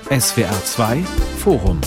SWR 2 Forum.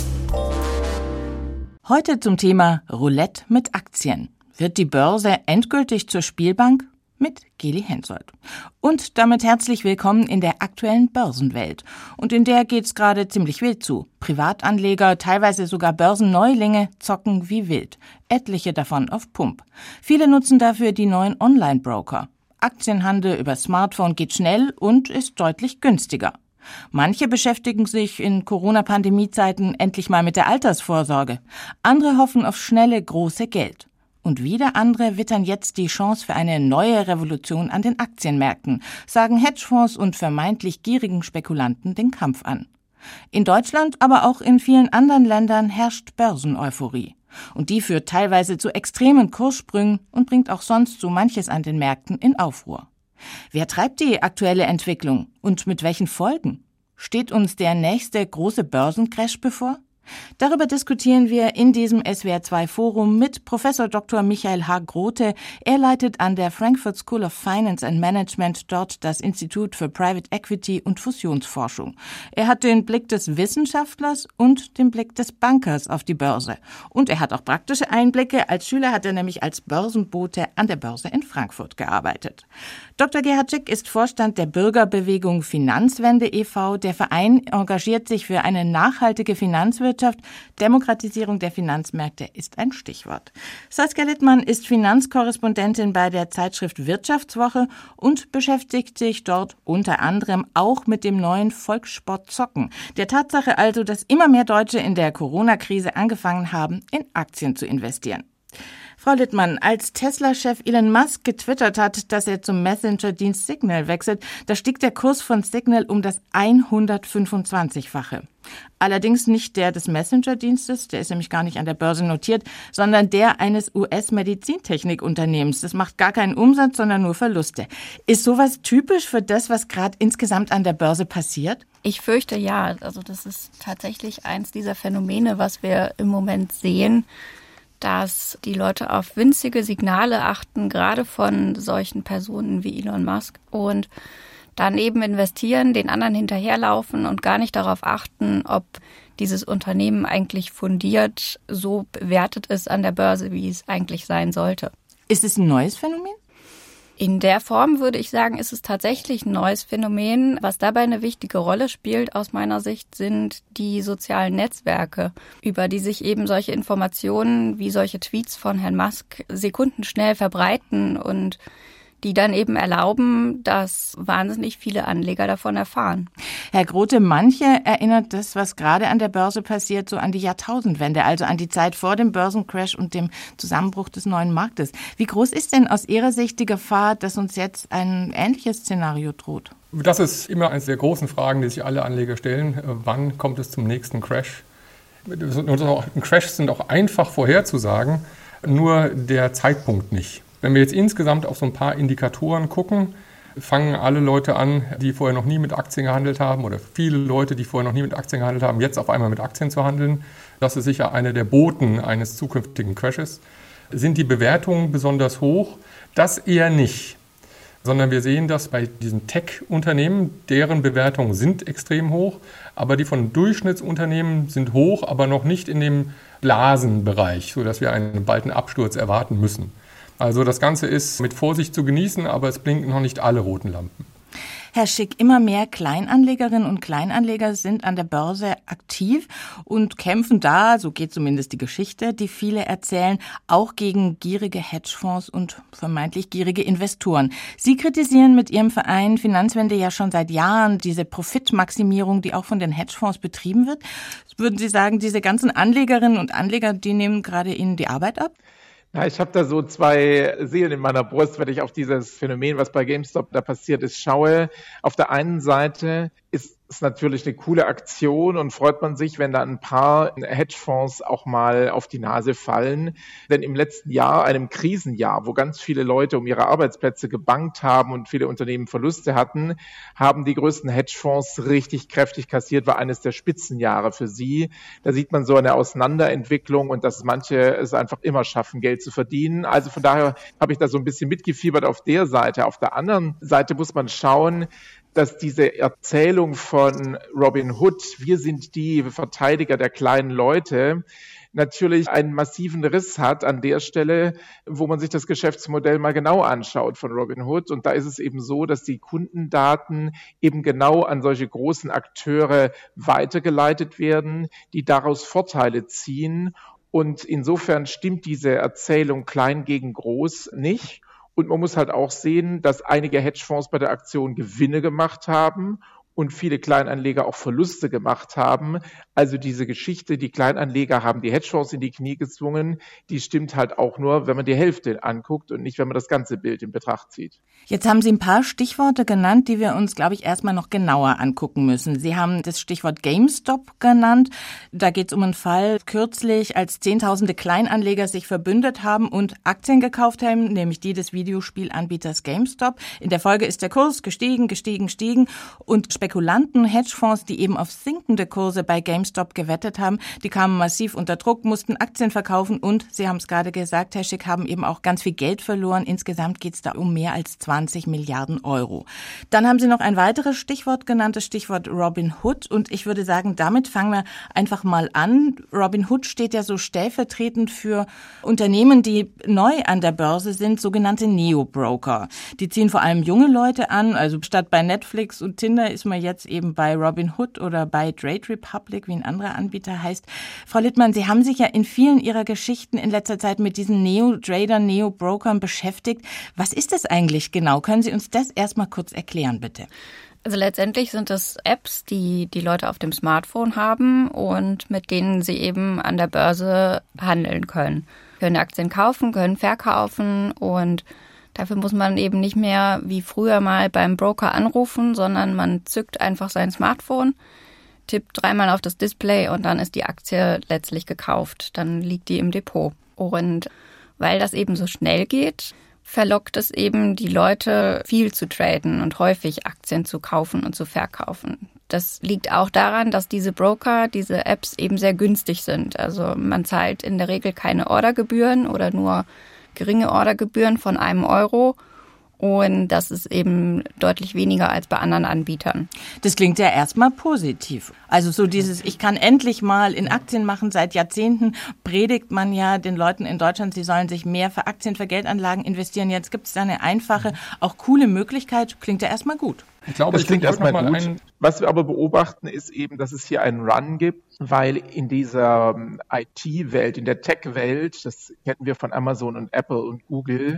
Heute zum Thema Roulette mit Aktien. Wird die Börse endgültig zur Spielbank? Mit Geli Hensoldt. Und damit herzlich willkommen in der aktuellen Börsenwelt. Und in der geht's gerade ziemlich wild zu. Privatanleger, teilweise sogar Börsenneulinge, zocken wie wild. Etliche davon auf Pump. Viele nutzen dafür die neuen Online-Broker. Aktienhandel über Smartphone geht schnell und ist deutlich günstiger. Manche beschäftigen sich in Corona-Pandemie-Zeiten endlich mal mit der Altersvorsorge. Andere hoffen auf schnelle, große Geld. Und wieder andere wittern jetzt die Chance für eine neue Revolution an den Aktienmärkten, sagen Hedgefonds und vermeintlich gierigen Spekulanten den Kampf an. In Deutschland, aber auch in vielen anderen Ländern herrscht Börseneuphorie. Und die führt teilweise zu extremen Kurssprüngen und bringt auch sonst so manches an den Märkten in Aufruhr. Wer treibt die aktuelle Entwicklung und mit welchen Folgen? Steht uns der nächste große Börsencrash bevor? Darüber diskutieren wir in diesem SWR 2 Forum mit Professor Dr. Michael H. Grote. Er leitet an der Frankfurt School of Finance and Management dort das Institut für Private Equity und Fusionsforschung. Er hat den Blick des Wissenschaftlers und den Blick des Bankers auf die Börse. Und er hat auch praktische Einblicke. Als Schüler hat er nämlich als Börsenbote an der Börse in Frankfurt gearbeitet. Dr. Gerhard Schick ist Vorstand der Bürgerbewegung Finanzwende e.V. Der Verein engagiert sich für eine nachhaltige Finanzwirtschaft. Demokratisierung der Finanzmärkte ist ein Stichwort. Saskia Littmann ist Finanzkorrespondentin bei der Zeitschrift Wirtschaftswoche und beschäftigt sich dort unter anderem auch mit dem neuen Volkssport Zocken. Der Tatsache also, dass immer mehr Deutsche in der Corona-Krise angefangen haben, in Aktien zu investieren. Frau Littmann, als Tesla-Chef Elon Musk getwittert hat, dass er zum Messenger-Dienst Signal wechselt, da stieg der Kurs von Signal um das 125-fache. Allerdings nicht der des Messenger-Dienstes, der ist nämlich gar nicht an der Börse notiert, sondern der eines US-Medizintechnikunternehmens. Das macht gar keinen Umsatz, sondern nur Verluste. Ist sowas typisch für das, was gerade insgesamt an der Börse passiert? Ich fürchte ja. Also das ist tatsächlich eins dieser Phänomene, was wir im Moment sehen, dass die Leute auf winzige Signale achten, gerade von solchen Personen wie Elon Musk, und dann eben investieren, den anderen hinterherlaufen und gar nicht darauf achten, ob dieses Unternehmen eigentlich fundiert so bewertet ist an der Börse, wie es eigentlich sein sollte. Ist es ein neues Phänomen? In der Form würde ich sagen, ist es tatsächlich ein neues Phänomen. Was dabei eine wichtige Rolle spielt aus meiner Sicht, sind die sozialen Netzwerke, über die sich eben solche Informationen wie solche Tweets von Herrn Musk sekundenschnell verbreiten und die dann eben erlauben, dass wahnsinnig viele Anleger davon erfahren. Herr Grote, manche erinnert das, was gerade an der Börse passiert, so an die Jahrtausendwende, also an die Zeit vor dem Börsencrash und dem Zusammenbruch des neuen Marktes. Wie groß ist denn aus Ihrer Sicht die Gefahr, dass uns jetzt ein ähnliches Szenario droht? Das ist immer eine der großen Fragen, die sich alle Anleger stellen. Wann kommt es zum nächsten Crash? Crashs sind auch einfach vorherzusagen, nur der Zeitpunkt nicht. Wenn wir jetzt insgesamt auf so ein paar Indikatoren gucken, fangen alle Leute an, die vorher noch nie mit Aktien gehandelt haben, oder viele Leute, die vorher noch nie mit Aktien gehandelt haben, jetzt auf einmal mit Aktien zu handeln. Das ist sicher eine der Boten eines zukünftigen Crashes. Sind die Bewertungen besonders hoch? Das eher nicht. Sondern wir sehen das bei diesen Tech-Unternehmen, deren Bewertungen sind extrem hoch, aber die von Durchschnittsunternehmen sind hoch, aber noch nicht in dem Blasenbereich, sodass wir einen balden Absturz erwarten müssen. Also das Ganze ist mit Vorsicht zu genießen, aber es blinken noch nicht alle roten Lampen. Herr Schick, immer mehr Kleinanlegerinnen und Kleinanleger sind an der Börse aktiv und kämpfen da, so geht zumindest die Geschichte, die viele erzählen, auch gegen gierige Hedgefonds und vermeintlich gierige Investoren. Sie kritisieren mit Ihrem Verein Finanzwende ja schon seit Jahren diese Profitmaximierung, die auch von den Hedgefonds betrieben wird. Würden Sie sagen, diese ganzen Anlegerinnen und Anleger, die nehmen gerade Ihnen die Arbeit ab? Ja, ich habe da so zwei Seelen in meiner Brust, wenn ich auf dieses Phänomen, was bei GameStop da passiert ist, schaue. Auf der einen Seite ist es natürlich eine coole Aktion und freut man sich, wenn da ein paar Hedgefonds auch mal auf die Nase fallen. Denn im letzten Jahr, einem Krisenjahr, wo ganz viele Leute um ihre Arbeitsplätze gebangt haben und viele Unternehmen Verluste hatten, haben die größten Hedgefonds richtig kräftig kassiert, war eines der Spitzenjahre für sie. Da sieht man so eine Auseinanderentwicklung und dass manche es einfach immer schaffen, Geld zu verdienen. Also von daher habe ich da so ein bisschen mitgefiebert auf der Seite. Auf der anderen Seite muss man schauen, dass diese Erzählung von Robin Hood, wir sind die Verteidiger der kleinen Leute, natürlich einen massiven Riss hat an der Stelle, wo man sich das Geschäftsmodell mal genau anschaut von Robinhood. Und da ist es eben so, dass die Kundendaten eben genau an solche großen Akteure weitergeleitet werden, die daraus Vorteile ziehen. Und insofern stimmt diese Erzählung klein gegen groß nicht. Und man muss halt auch sehen, dass einige Hedgefonds bei der Aktion Gewinne gemacht haben und viele Kleinanleger auch Verluste gemacht haben. Also diese Geschichte, die Kleinanleger haben die Hedgefonds in die Knie gezwungen, die stimmt halt auch nur, wenn man die Hälfte anguckt und nicht, wenn man das ganze Bild in Betracht zieht. Jetzt haben Sie ein paar Stichworte genannt, die wir uns, glaube ich, erstmal noch genauer angucken müssen. Sie haben das Stichwort GameStop genannt. Da geht es um einen Fall kürzlich, als Zehntausende Kleinanleger sich verbündet haben und Aktien gekauft haben, nämlich die des Videospielanbieters GameStop. In der Folge ist der Kurs gestiegen und Spekulanten, Hedgefonds, die eben auf sinkende Kurse bei GameStop gewettet haben, die kamen massiv unter Druck, mussten Aktien verkaufen und, Sie haben es gerade gesagt, Herr Schick, haben eben auch ganz viel Geld verloren. Insgesamt geht es da um mehr als 20 Milliarden Euro. Dann haben Sie noch ein weiteres Stichwort genannt, das Stichwort Robinhood. Und ich würde sagen, damit fangen wir einfach mal an. Robinhood steht ja so stellvertretend für Unternehmen, die neu an der Börse sind, sogenannte Neo-Broker. Die ziehen vor allem junge Leute an, also statt bei Netflix und Tinder ist man jetzt eben bei Robinhood oder bei Trade Republic, wie ein anderer Anbieter heißt. Frau Littmann, Sie haben sich ja in vielen Ihrer Geschichten in letzter Zeit mit diesen Neo-Tradern, Neo-Brokern beschäftigt. Was ist das eigentlich genau? Können Sie uns das erstmal kurz erklären, bitte? Also letztendlich sind das Apps, die die Leute auf dem Smartphone haben und mit denen sie eben an der Börse handeln können. Können Aktien kaufen, können verkaufen und dafür muss man eben nicht mehr wie früher mal beim Broker anrufen, sondern man zückt einfach sein Smartphone, tippt dreimal auf das Display und dann ist die Aktie letztlich gekauft. Dann liegt die im Depot. Und weil das eben so schnell geht, verlockt es eben die Leute, viel zu traden und häufig Aktien zu kaufen und zu verkaufen. Das liegt auch daran, dass diese Broker, diese Apps eben sehr günstig sind. Also man zahlt in der Regel keine Ordergebühren oder nur geringe Ordergebühren von €1 und das ist eben deutlich weniger als bei anderen Anbietern. Das klingt ja erstmal positiv. Also so dieses, ich kann endlich mal in Aktien machen, seit Jahrzehnten predigt man ja den Leuten in Deutschland, sie sollen sich mehr für Aktien, für Geldanlagen investieren. Jetzt gibt es da eine einfache, auch coole Möglichkeit. Klingt ja erstmal gut. Ich glaube, das klingt erstmal gut. Was wir aber beobachten, ist eben, dass es hier einen Run gibt, weil in dieser IT-Welt, in der Tech-Welt, das kennen wir von Amazon und Apple und Google,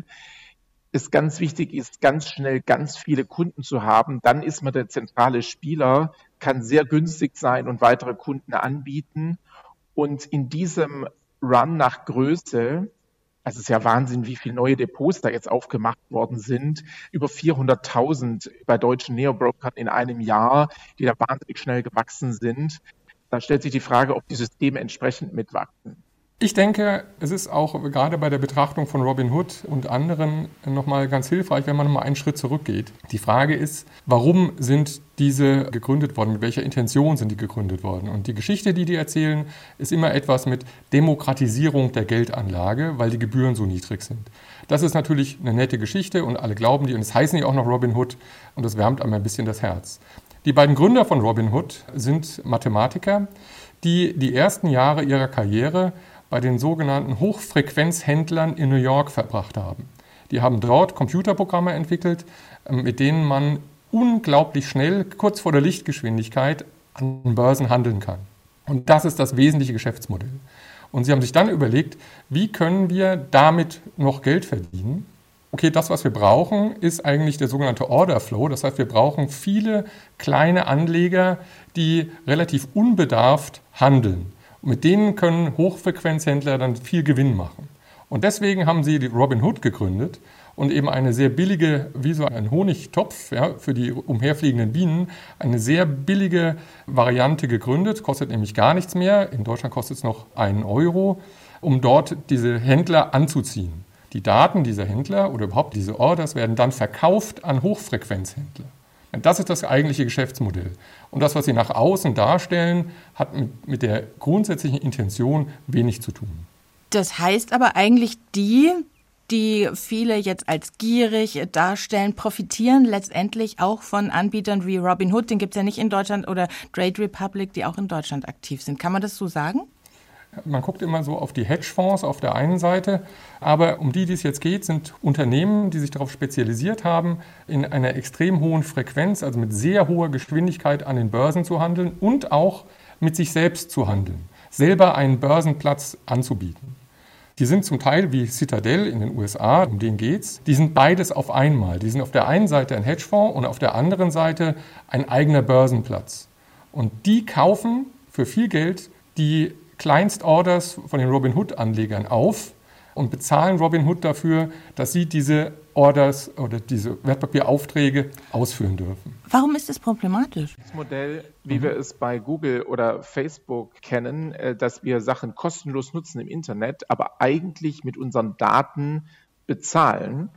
es ganz wichtig ist, ganz schnell ganz viele Kunden zu haben. Dann ist man der zentrale Spieler, kann sehr günstig sein und weitere Kunden anbieten. Und in diesem Run nach Größe, also es ist ja Wahnsinn, wie viele neue Depots da jetzt aufgemacht worden sind. Über 400.000 bei deutschen Neobrokern in einem Jahr, die da wahnsinnig schnell gewachsen sind. Da stellt sich die Frage, ob die Systeme entsprechend mitwachsen. Ich denke, es ist auch gerade bei der Betrachtung von Robinhood und anderen nochmal ganz hilfreich, wenn man nochmal einen Schritt zurückgeht. Die Frage ist, warum sind diese gegründet worden? Mit welcher Intention sind die gegründet worden? Und die Geschichte, die erzählen, ist immer etwas mit Demokratisierung der Geldanlage, weil die Gebühren so niedrig sind. Das ist natürlich eine nette Geschichte und alle glauben die und es heißen ja auch noch Robinhood und das wärmt einem ein bisschen das Herz. Die beiden Gründer von Robinhood sind Mathematiker, die die ersten Jahre ihrer Karriere bei den sogenannten Hochfrequenzhändlern in New York verbracht haben. Die haben dort Computerprogramme entwickelt, mit denen man unglaublich schnell, kurz vor der Lichtgeschwindigkeit, an Börsen handeln kann. Und das ist das wesentliche Geschäftsmodell. Und sie haben sich dann überlegt, wie können wir damit noch Geld verdienen? Okay, das, was wir brauchen, ist eigentlich der sogenannte Order Flow. Das heißt, wir brauchen viele kleine Anleger, die relativ unbedarft handeln. Mit denen können Hochfrequenzhändler dann viel Gewinn machen. Und deswegen haben sie die Robinhood gegründet und eben eine sehr billige, wie so ein Honigtopf für die umherfliegenden Bienen, eine sehr billige Variante gegründet, kostet nämlich gar nichts mehr. In Deutschland kostet es noch €1, um dort diese Händler anzuziehen. Die Daten dieser Händler oder überhaupt diese Orders werden dann verkauft an Hochfrequenzhändler. Das ist das eigentliche Geschäftsmodell. Und das, was sie nach außen darstellen, hat mit der grundsätzlichen Intention wenig zu tun. Das heißt aber eigentlich, die die viele jetzt als gierig darstellen, profitieren letztendlich auch von Anbietern wie Robinhood, den gibt es ja nicht in Deutschland, oder Trade Republic, die auch in Deutschland aktiv sind. Kann man das so sagen? Man guckt immer so auf die Hedgefonds auf der einen Seite, aber um die es jetzt geht, sind Unternehmen, die sich darauf spezialisiert haben, in einer extrem hohen Frequenz, also mit sehr hoher Geschwindigkeit an den Börsen zu handeln und auch mit sich selbst zu handeln, selber einen Börsenplatz anzubieten. Die sind zum Teil wie Citadel in den USA, um den geht's. Die sind beides auf einmal. Die sind auf der einen Seite ein Hedgefonds und auf der anderen Seite ein eigener Börsenplatz. Und die kaufen für viel Geld die Kleinstorders von den Robinhood-Anlegern auf und bezahlen Robinhood dafür, dass sie diese Orders oder diese Wertpapieraufträge ausführen dürfen. Warum ist das problematisch? Das Modell, wie wir es bei Google oder Facebook kennen, dass wir Sachen kostenlos nutzen im Internet, aber eigentlich mit unseren Daten bezahlen.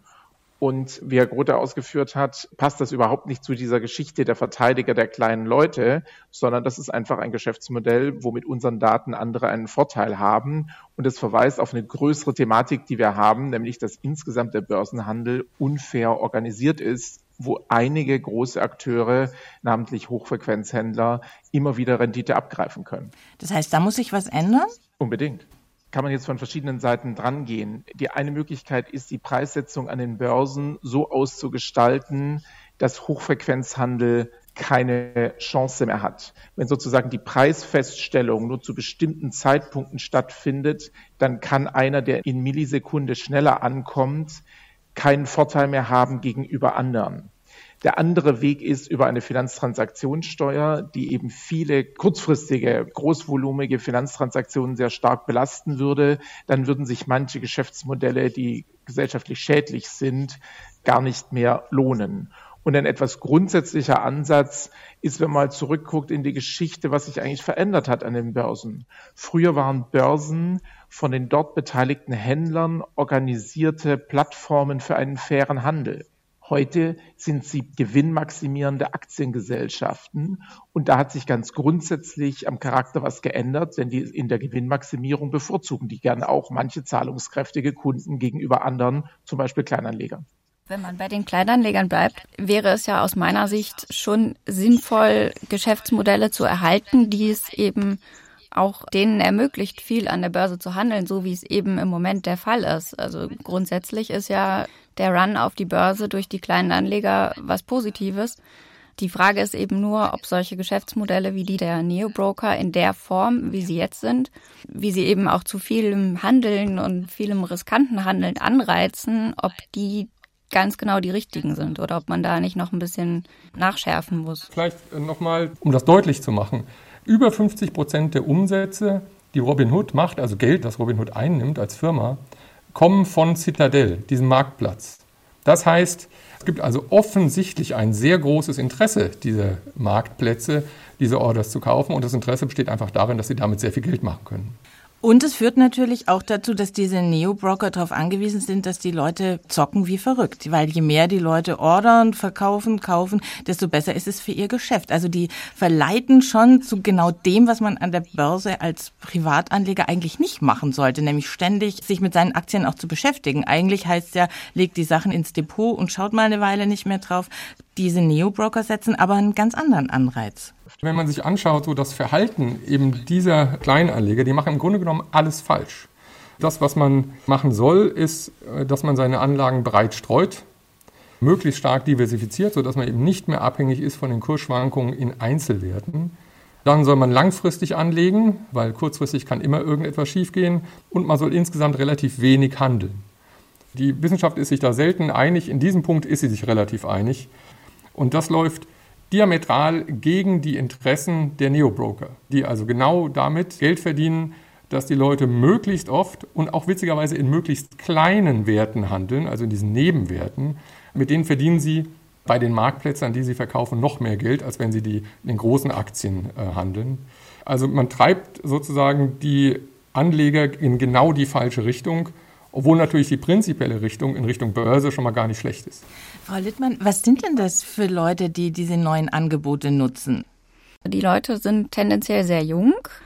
Und wie Herr Grote ausgeführt hat, passt das überhaupt nicht zu dieser Geschichte der Verteidiger der kleinen Leute, sondern das ist einfach ein Geschäftsmodell, wo mit unseren Daten andere einen Vorteil haben. Und es verweist auf eine größere Thematik, die wir haben, nämlich dass insgesamt der Börsenhandel unfair organisiert ist, wo einige große Akteure, namentlich Hochfrequenzhändler, immer wieder Rendite abgreifen können. Das heißt, da muss sich was ändern? Unbedingt. Kann man jetzt von verschiedenen Seiten drangehen. Die eine Möglichkeit ist, die Preissetzung an den Börsen so auszugestalten, dass Hochfrequenzhandel keine Chance mehr hat. Wenn sozusagen die Preisfeststellung nur zu bestimmten Zeitpunkten stattfindet, dann kann einer, der in Millisekunde schneller ankommt, keinen Vorteil mehr haben gegenüber anderen. Der andere Weg ist über eine Finanztransaktionssteuer, die eben viele kurzfristige, großvolumige Finanztransaktionen sehr stark belasten würde. Dann würden sich manche Geschäftsmodelle, die gesellschaftlich schädlich sind, gar nicht mehr lohnen. Und ein etwas grundsätzlicher Ansatz ist, wenn man mal zurückguckt in die Geschichte, was sich eigentlich verändert hat an den Börsen. Früher waren Börsen von den dort beteiligten Händlern organisierte Plattformen für einen fairen Handel. Heute sind sie gewinnmaximierende Aktiengesellschaften und da hat sich ganz grundsätzlich am Charakter was geändert, denn die in der Gewinnmaximierung bevorzugen die gerne auch manche zahlungskräftige Kunden gegenüber anderen, zum Beispiel Kleinanlegern. Wenn man bei den Kleinanlegern bleibt, wäre es ja aus meiner Sicht schon sinnvoll, Geschäftsmodelle zu erhalten, die es eben auch denen ermöglicht, viel an der Börse zu handeln, so wie es eben im Moment der Fall ist. Also grundsätzlich ist ja der Run auf die Börse durch die kleinen Anleger was Positives. Die Frage ist eben nur, ob solche Geschäftsmodelle wie die der Neobroker in der Form, wie sie jetzt sind, wie sie eben auch zu vielem Handeln und vielem riskanten Handeln anreizen, ob die ganz genau die richtigen sind oder ob man da nicht noch ein bisschen nachschärfen muss. Vielleicht nochmal, um das deutlich zu machen. Über 50% der Umsätze, die Robinhood macht, also Geld, das Robinhood einnimmt als Firma, kommen von Citadel, diesem Marktplatz. Das heißt, es gibt also offensichtlich ein sehr großes Interesse, diese Marktplätze, diese Orders zu kaufen. Und das Interesse besteht einfach darin, dass sie damit sehr viel Geld machen können. Und es führt natürlich auch dazu, dass diese Neo-Broker darauf angewiesen sind, dass die Leute zocken wie verrückt. Weil je mehr die Leute ordern, verkaufen, kaufen, desto besser ist es für ihr Geschäft. Also die verleiten schon zu genau dem, was man an der Börse als Privatanleger eigentlich nicht machen sollte, nämlich ständig sich mit seinen Aktien auch zu beschäftigen. Eigentlich heißt es ja, legt die Sachen ins Depot und schaut mal eine Weile nicht mehr drauf. Diese Neo-Broker setzen aber einen ganz anderen Anreiz. Wenn man sich anschaut, so das Verhalten eben dieser Kleinanleger, die machen im Grunde genommen alles falsch. Das, was man machen soll, ist, dass man seine Anlagen breit streut, möglichst stark diversifiziert, sodass man eben nicht mehr abhängig ist von den Kursschwankungen in Einzelwerten. Dann soll man langfristig anlegen, weil kurzfristig kann immer irgendetwas schiefgehen. Und man soll insgesamt relativ wenig handeln. Die Wissenschaft ist sich da selten einig. In diesem Punkt ist sie sich relativ einig. Und das läuft diametral gegen die Interessen der Neobroker, die also genau damit Geld verdienen, dass die Leute möglichst oft und auch witzigerweise in möglichst kleinen Werten handeln, also in diesen Nebenwerten. Mit denen verdienen sie bei den Marktplätzen, an die sie verkaufen, noch mehr Geld, als wenn sie die in den großen Aktien handeln. Also man treibt sozusagen die Anleger in genau die falsche Richtung, obwohl natürlich die prinzipielle Richtung in Richtung Börse schon mal gar nicht schlecht ist. Frau Littmann, was sind denn das für Leute, die diese neuen Angebote nutzen? Die Leute sind tendenziell sehr jung.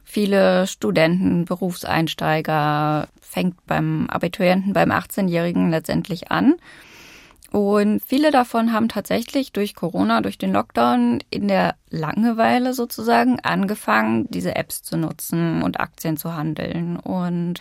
Viele Studenten, Berufseinsteiger, fängt beim Abiturienten, beim 18-Jährigen letztendlich an. Und viele davon haben tatsächlich durch Corona, durch den Lockdown in der Langeweile sozusagen angefangen, diese Apps zu nutzen und Aktien zu handeln. Und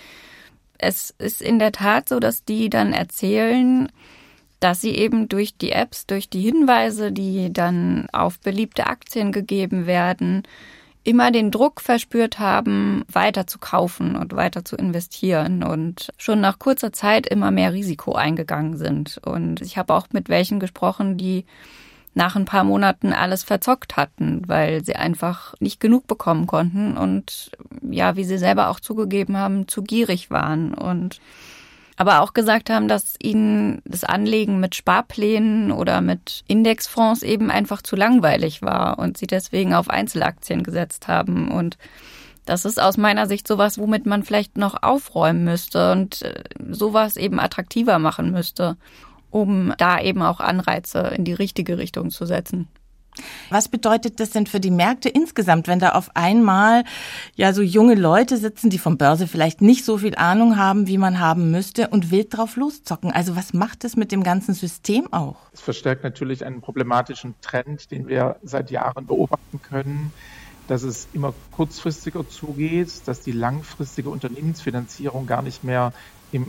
es ist in der Tat so, dass die dann erzählen, dass sie eben durch die Apps, durch die Hinweise, die dann auf beliebte Aktien gegeben werden, immer den Druck verspürt haben, weiter zu kaufen und weiter zu investieren und schon nach kurzer Zeit immer mehr Risiko eingegangen sind. Und ich habe auch mit welchen gesprochen, die nach ein paar Monaten alles verzockt hatten, weil sie einfach nicht genug bekommen konnten und ja, wie sie selber auch zugegeben haben, zu gierig waren und aber auch gesagt haben, dass ihnen das Anlegen mit Sparplänen oder mit Indexfonds eben einfach zu langweilig war und sie deswegen auf Einzelaktien gesetzt haben. Und das ist aus meiner Sicht sowas, womit man vielleicht noch aufräumen müsste und sowas eben attraktiver machen müsste, um da eben auch Anreize in die richtige Richtung zu setzen. Was bedeutet das denn für die Märkte insgesamt, wenn da auf einmal ja so junge Leute sitzen, die von Börse vielleicht nicht so viel Ahnung haben, wie man haben müsste und wild drauf loszocken? Also was macht es mit dem ganzen System auch? Es verstärkt natürlich einen problematischen Trend, den wir seit Jahren beobachten können, dass es immer kurzfristiger zugeht, dass die langfristige Unternehmensfinanzierung gar nicht mehr im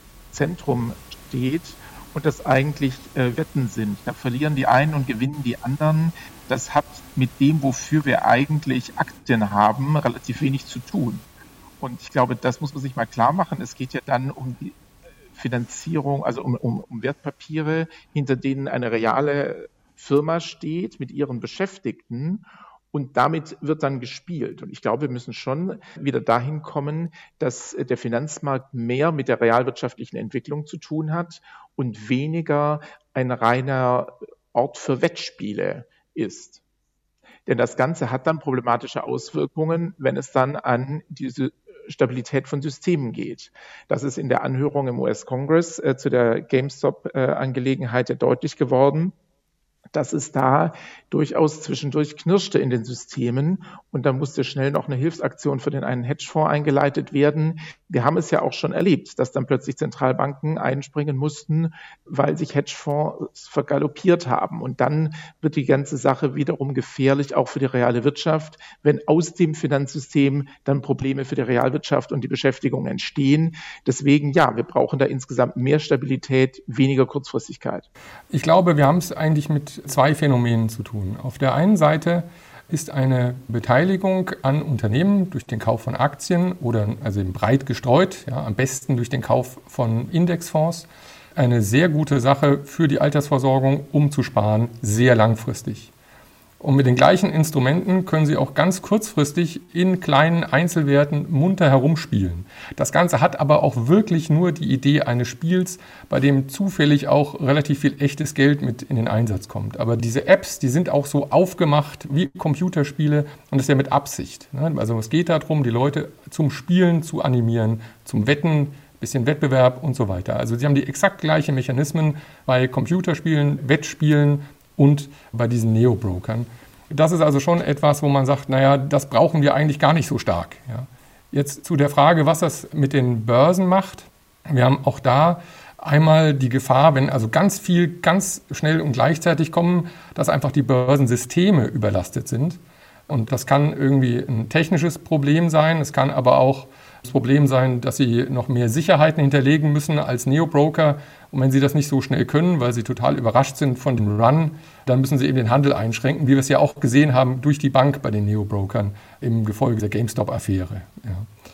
Zentrum steht. Und das eigentlich Wetten sind. Da verlieren die einen und gewinnen die anderen. Das hat mit dem, wofür wir eigentlich Aktien haben, relativ wenig zu tun. Und ich glaube, das muss man sich mal klar machen. Es geht ja dann um die Finanzierung, also um Wertpapiere, hinter denen eine reale Firma steht mit ihren Beschäftigten. Und damit wird dann gespielt. Und ich glaube, wir müssen schon wieder dahin kommen, dass der Finanzmarkt mehr mit der realwirtschaftlichen Entwicklung zu tun hat und weniger ein reiner Ort für Wettspiele ist. Denn das Ganze hat dann problematische Auswirkungen, wenn es dann an diese Stabilität von Systemen geht. Das ist in der Anhörung im US-Kongress zu der GameStop-Angelegenheit ja deutlich geworden, dass es da durchaus zwischendurch knirschte in den Systemen und da musste schnell noch eine Hilfsaktion für den einen Hedgefonds eingeleitet werden. Wir haben es ja auch schon erlebt, dass dann plötzlich Zentralbanken einspringen mussten, weil sich Hedgefonds vergaloppiert haben. Und dann wird die ganze Sache wiederum gefährlich, auch für die reale Wirtschaft, wenn aus dem Finanzsystem dann Probleme für die Realwirtschaft und die Beschäftigung entstehen. Deswegen, ja, wir brauchen da insgesamt mehr Stabilität, weniger Kurzfristigkeit. Ich glaube, wir haben es eigentlich mit zwei Phänomenen zu tun. Auf der einen Seite ist eine Beteiligung an Unternehmen durch den Kauf von Aktien oder also breit gestreut, ja, am besten durch den Kauf von Indexfonds, eine sehr gute Sache für die Altersversorgung, um zu sparen, sehr langfristig. Und mit den gleichen Instrumenten können Sie auch ganz kurzfristig in kleinen Einzelwerten munter herumspielen. Das Ganze hat aber auch wirklich nur die Idee eines Spiels, bei dem zufällig auch relativ viel echtes Geld mit in den Einsatz kommt. Aber diese Apps, die sind auch so aufgemacht wie Computerspiele und das ist ja mit Absicht. Also es geht darum, die Leute zum Spielen zu animieren, zum Wetten, bisschen Wettbewerb und so weiter. Also sie haben die exakt gleichen Mechanismen bei Computerspielen, Wettspielen und bei diesen Neo-Brokern. Das ist also schon etwas, wo man sagt, naja, das brauchen wir eigentlich gar nicht so stark. Ja. Jetzt zu der Frage, was das mit den Börsen macht. Wir haben auch da einmal die Gefahr, wenn also ganz viel, ganz schnell und gleichzeitig kommen, dass einfach die Börsensysteme überlastet sind. Und das kann irgendwie ein technisches Problem sein. Es kann aber auch das Problem sein, dass sie noch mehr Sicherheiten hinterlegen müssen als Neo-Broker. Und wenn sie das nicht so schnell können, weil sie total überrascht sind von dem Run, dann müssen sie eben den Handel einschränken, wie wir es ja auch gesehen haben durch die Bank bei den Neo-Brokern im Gefolge der GameStop-Affäre. Ja.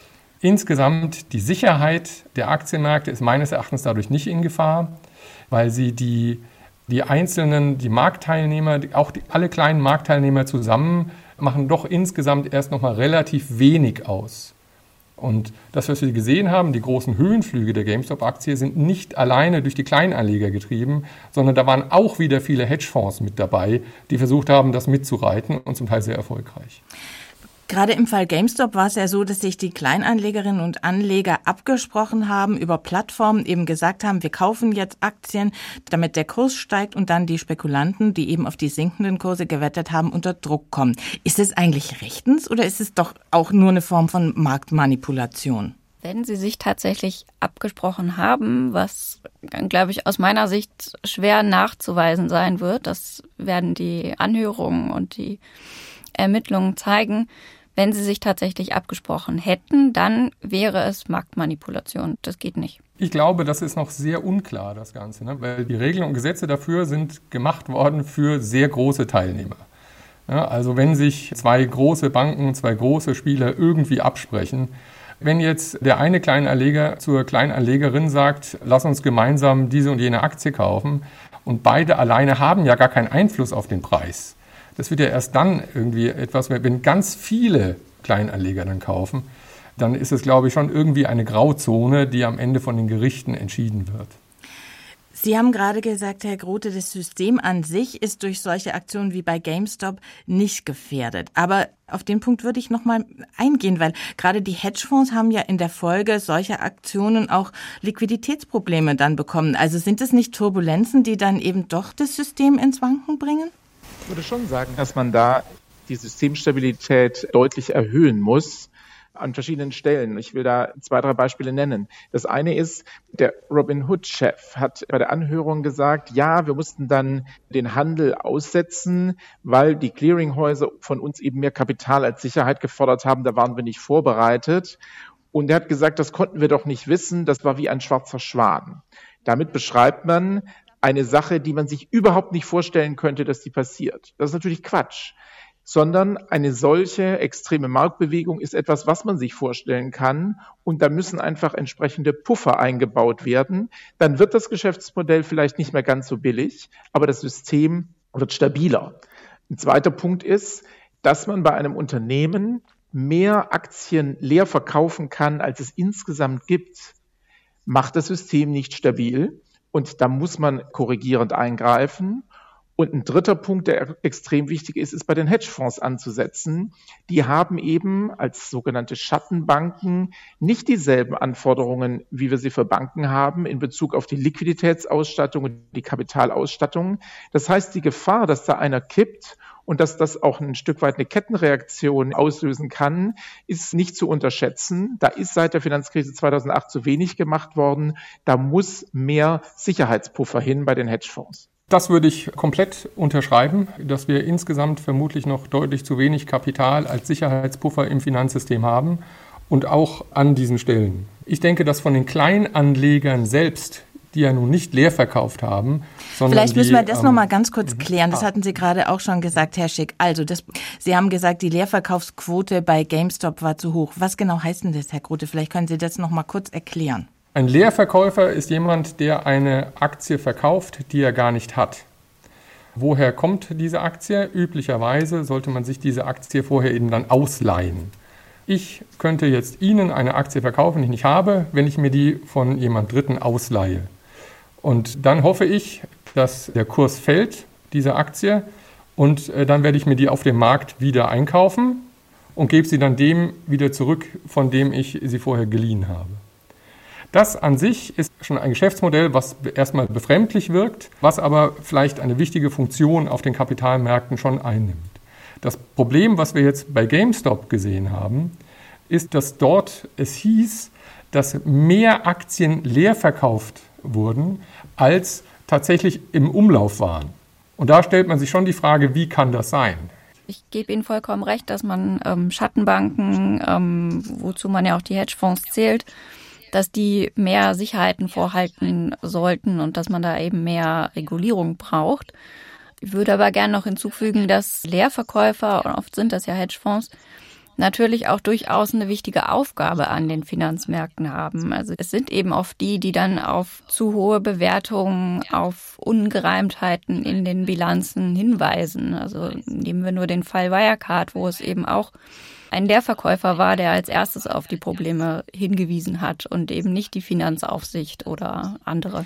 Insgesamt die Sicherheit der Aktienmärkte ist meines Erachtens dadurch nicht in Gefahr, weil sie die einzelnen, die Marktteilnehmer, alle kleinen Marktteilnehmer zusammen machen doch insgesamt erst noch mal relativ wenig aus. Und das, was wir gesehen haben, die großen Höhenflüge der GameStop-Aktie sind nicht alleine durch die Kleinanleger getrieben, sondern da waren auch wieder viele Hedgefonds mit dabei, die versucht haben, das mitzureiten und zum Teil sehr erfolgreich. Gerade im Fall GameStop war es ja so, dass sich die Kleinanlegerinnen und Anleger abgesprochen haben, über Plattformen eben gesagt haben, wir kaufen jetzt Aktien, damit der Kurs steigt und dann die Spekulanten, die eben auf die sinkenden Kurse gewettet haben, unter Druck kommen. Ist es eigentlich rechtens oder ist es doch auch nur eine Form von Marktmanipulation? Wenn sie sich tatsächlich abgesprochen haben, was, glaube ich, aus meiner Sicht schwer nachzuweisen sein wird, das werden die Anhörungen und die Ermittlungen zeigen, wenn sie sich tatsächlich abgesprochen hätten, dann wäre es Marktmanipulation. Das geht nicht. Ich glaube, das ist noch sehr unklar, das Ganze, ne? Weil die Regeln und Gesetze dafür sind gemacht worden für sehr große Teilnehmer. Ja, also wenn sich zwei große Banken, zwei große Spieler irgendwie absprechen, wenn jetzt der eine Kleinanleger zur Kleinanlegerin sagt, lass uns gemeinsam diese und jene Aktie kaufen und beide alleine haben ja gar keinen Einfluss auf den Preis. Das wird ja erst dann irgendwie etwas, wenn ganz viele Kleinanleger dann kaufen, dann ist es, glaube ich, schon irgendwie eine Grauzone, die am Ende von den Gerichten entschieden wird. Sie haben gerade gesagt, Herr Grote, das System an sich ist durch solche Aktionen wie bei GameStop nicht gefährdet. Aber auf den Punkt würde ich noch mal eingehen, weil gerade die Hedgefonds haben ja in der Folge solcher Aktionen auch Liquiditätsprobleme dann bekommen. Also sind es nicht Turbulenzen, die dann eben doch das System ins Wanken bringen? Ich würde schon sagen, dass man da die Systemstabilität deutlich erhöhen muss an verschiedenen Stellen. Ich will da 2, 3 Beispiele nennen. Das eine ist, der Robinhood-Chef hat bei der Anhörung gesagt, ja, wir mussten dann den Handel aussetzen, weil die Clearinghäuser von uns eben mehr Kapital als Sicherheit gefordert haben. Da waren wir nicht vorbereitet. Und er hat gesagt, das konnten wir doch nicht wissen. Das war wie ein schwarzer Schwan. Damit beschreibt man eine Sache, die man sich überhaupt nicht vorstellen könnte, dass die passiert. Das ist natürlich Quatsch. Sondern eine solche extreme Marktbewegung ist etwas, was man sich vorstellen kann. Und da müssen einfach entsprechende Puffer eingebaut werden. Dann wird das Geschäftsmodell vielleicht nicht mehr ganz so billig, aber das System wird stabiler. Ein zweiter Punkt ist, dass man bei einem Unternehmen mehr Aktien leer verkaufen kann, als es insgesamt gibt, macht das System nicht stabil. Und da muss man korrigierend eingreifen. Und ein dritter Punkt, der extrem wichtig ist, ist bei den Hedgefonds anzusetzen. Die haben eben als sogenannte Schattenbanken nicht dieselben Anforderungen, wie wir sie für Banken haben, in Bezug auf die Liquiditätsausstattung und die Kapitalausstattung. Das heißt, die Gefahr, dass da einer kippt und dass das auch ein Stück weit eine Kettenreaktion auslösen kann, ist nicht zu unterschätzen. Da ist seit der Finanzkrise 2008 zu wenig gemacht worden. Da muss mehr Sicherheitspuffer hin bei den Hedgefonds. Das würde ich komplett unterschreiben, dass wir insgesamt vermutlich noch deutlich zu wenig Kapital als Sicherheitspuffer im Finanzsystem haben und auch an diesen Stellen. Ich denke, dass von den Kleinanlegern selbst, die ja nun nicht leer verkauft haben, sondern vielleicht müssen wir das noch mal ganz kurz klären. Das hatten Sie gerade auch schon gesagt, Herr Schick. Also, Sie haben gesagt, die Leerverkaufsquote bei GameStop war zu hoch. Was genau heißt denn das, Herr Grote? Vielleicht können Sie das noch mal kurz erklären. Ein Leerverkäufer ist jemand, der eine Aktie verkauft, die er gar nicht hat. Woher kommt diese Aktie? Üblicherweise sollte man sich diese Aktie vorher eben dann ausleihen. Ich könnte jetzt Ihnen eine Aktie verkaufen, die ich nicht habe, wenn ich mir die von jemand Dritten ausleihe. Und dann hoffe ich, dass der Kurs fällt, dieser Aktie, und dann werde ich mir die auf dem Markt wieder einkaufen und gebe sie dann dem wieder zurück, von dem ich sie vorher geliehen habe. Das an sich ist schon ein Geschäftsmodell, was erstmal befremdlich wirkt, was aber vielleicht eine wichtige Funktion auf den Kapitalmärkten schon einnimmt. Das Problem, was wir jetzt bei GameStop gesehen haben, ist, dass dort es hieß, dass mehr Aktien leer verkauft wurden, als tatsächlich im Umlauf waren. Und da stellt man sich schon die Frage, wie kann das sein? Ich gebe Ihnen vollkommen recht, dass man Schattenbanken, wozu man ja auch die Hedgefonds zählt, dass die mehr Sicherheiten vorhalten sollten und dass man da eben mehr Regulierung braucht. Ich würde aber gerne noch hinzufügen, dass Leerverkäufer, und oft sind das ja Hedgefonds, natürlich auch durchaus eine wichtige Aufgabe an den Finanzmärkten haben. Also es sind eben oft die, die dann auf zu hohe Bewertungen, auf Ungereimtheiten in den Bilanzen hinweisen. Also nehmen wir nur den Fall Wirecard, wo es eben auch ein Leerverkäufer war, der als erstes auf die Probleme hingewiesen hat und eben nicht die Finanzaufsicht oder andere.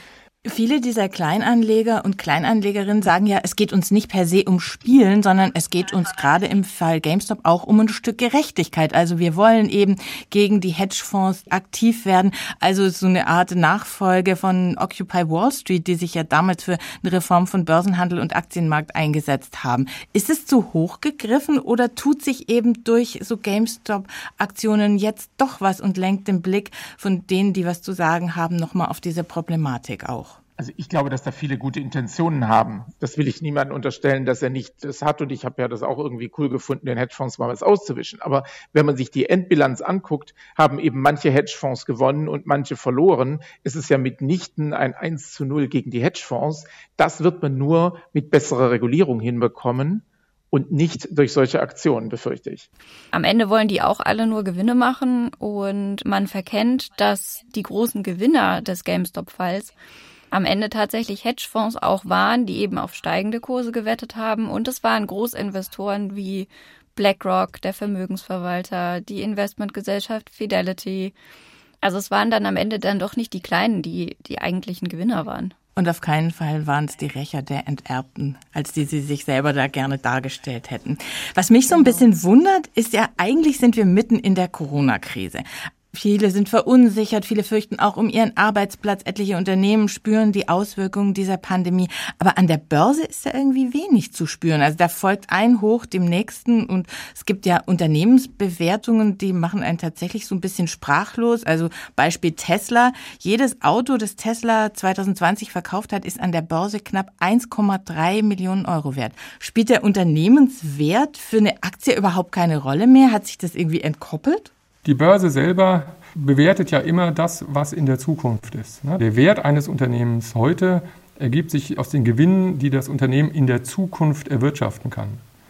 Viele dieser Kleinanleger und Kleinanlegerinnen sagen ja, es geht uns nicht per se um Spielen, sondern es geht uns gerade im Fall GameStop auch um ein Stück Gerechtigkeit. Also wir wollen eben gegen die Hedgefonds aktiv werden. Also so eine Art Nachfolge von Occupy Wall Street, die sich ja damals für eine Reform von Börsenhandel und Aktienmarkt eingesetzt haben. Ist es zu hoch gegriffen oder tut sich eben durch so GameStop-Aktionen jetzt doch was und lenkt den Blick von denen, die was zu sagen haben, nochmal auf diese Problematik auch? Also ich glaube, dass da viele gute Intentionen haben. Das will ich niemandem unterstellen, dass er nicht das hat. Und ich habe ja das auch irgendwie cool gefunden, den Hedgefonds mal was auszuwischen. Aber wenn man sich die Endbilanz anguckt, haben eben manche Hedgefonds gewonnen und manche verloren. Es ist ja mitnichten ein 1:0 gegen die Hedgefonds. Das wird man nur mit besserer Regulierung hinbekommen und nicht durch solche Aktionen, befürchte ich. Am Ende wollen die auch alle nur Gewinne machen und man verkennt, dass die großen Gewinner des GameStop-Falls am Ende tatsächlich Hedgefonds auch waren, die eben auf steigende Kurse gewettet haben. Und es waren Großinvestoren wie BlackRock, der Vermögensverwalter, die Investmentgesellschaft Fidelity. Also es waren dann am Ende dann doch nicht die Kleinen, die eigentlichen Gewinner waren. Und auf keinen Fall waren es die Rächer der Enterbten, als die sie sich selber da gerne dargestellt hätten. Was mich so ein bisschen wundert, ist ja, eigentlich sind wir mitten in der Corona-Krise. Viele sind verunsichert, viele fürchten auch um ihren Arbeitsplatz. Etliche Unternehmen spüren die Auswirkungen dieser Pandemie. Aber an der Börse ist da irgendwie wenig zu spüren. Also da folgt ein Hoch dem nächsten. Und es gibt ja Unternehmensbewertungen, die machen einen tatsächlich so ein bisschen sprachlos. Also Beispiel Tesla. Jedes Auto, das Tesla 2020 verkauft hat, ist an der Börse knapp 1,3 Millionen Euro wert. Spielt der Unternehmenswert für eine Aktie überhaupt keine Rolle mehr? Hat sich das irgendwie entkoppelt? Die Börse selber bewertet ja immer das, was in der Zukunft ist. Der Wert eines Unternehmens heute ergibt sich aus den Gewinnen, die das Unternehmen in der Zukunft erwirtschaften kann.